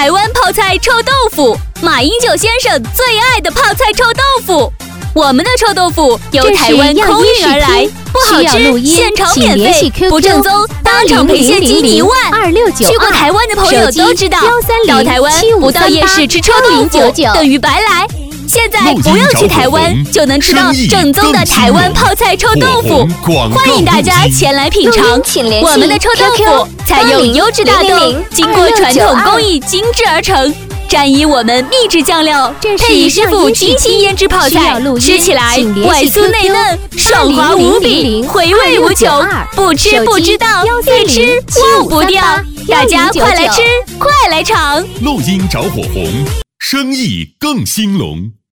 台湾泡菜臭豆腐，马英九先生最爱的泡菜臭豆腐。我们的臭豆腐由台湾空运而来，不好吃，现炒免费，不正宗，当场赔现金1万。去过台湾的朋友都知道，到台湾不到夜市吃臭豆腐等于白来。现在不用去台湾就能吃到正宗的台湾泡菜臭豆腐，欢迎大家前来品尝。我们的臭豆腐采用优质大豆，经过传统工艺精制而成，沾以我们秘制酱料，配以师傅精心腌制泡菜，吃起来外酥内嫩，爽滑无比，回味无穷。不吃不知道，越吃忘不掉。大家快来吃，快来尝！ 录音找火红，生意更兴隆。